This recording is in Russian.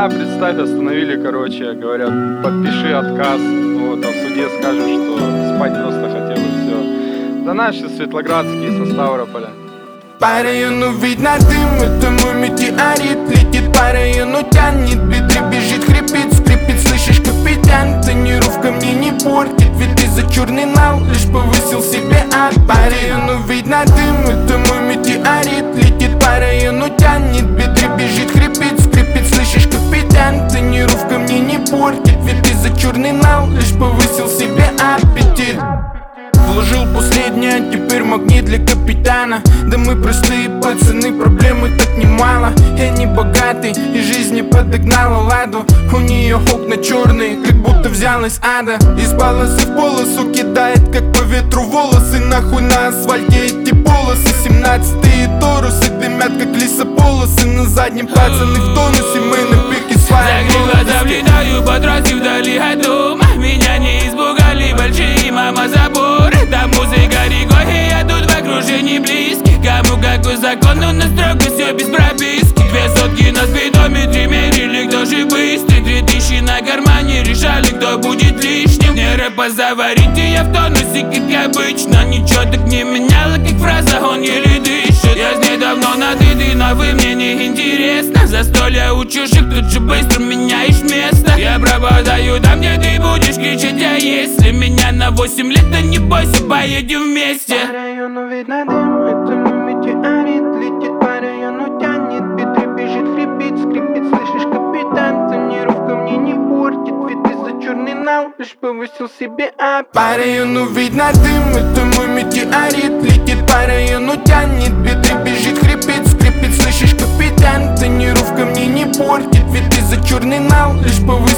Да, представь, остановили, короче, говорят, подпиши отказ. Вот, а в суде скажешь, что спать просто хотел и все. Да наши светлоградские со Ставрополя. По району видно дым, это мой метеорит. Летит по району, тянет, бедре бежит, хрипит, скрипит. Слышишь, капитан, тонировка мне не портит. Ведь ты за черный нал лишь повысил себе ад. По району видно дым, это мой метеорит. Летит по району, тянет, бедре бежит, хрипит, скрипит. Слышишь, капитан, тонировка мне не портит. Ведь ты за черный нал лишь повысил себе аппетит. Вложил последнее, теперь магнит для капитана. Да мы простые пацаны, проблемы так немало. Я не богатый и жизнь не подогнала ладу. У нее окна черные, как будто взял из ада. Из полосы в полосу кидает, как по ветру волосы. Нахуй на асфальте эти полосы. 17-е торусы дымят, как лесополосы. На заднем пацаны в тонусе, мы на пике своей глаза влетаю по трассе вдали от дома. Меня не испугали большие мама заборы. Там музыка рекой, и я тут в окружении близких. Кому какой закон, но на строго все без прописки. 2 сотки на спидометре мерили, кто же быстрый. 3000 на кармане, решали, кто будет лишним. Не рэпа заварите, я в тонусе, как обычно. Ничего так не меняло, как фраза, он еле дышит. Я с ней давно надыты, но вы мне не интересно. Застолья у чужих, тут же быстро меняешь место. Я пропадаю там, где ты будешь кричать, а если меня на 8 лет, то не бойся, поедем вместе. По району видно дым, это мой метеорит. Летит по району, тянет, бедре бежит, хрипит, скрипит. Слышишь, капитан, тонировка мне не портит. Ведь ты за черный нал лишь повысил себе аппетит. По району видно дым, это мой метеорит. Летит по району, тянет, бедре бежит, хрипит, скрипит. Слышишь, капитан, тонировка мне не портит. Ведь ты за черный нал лишь повысил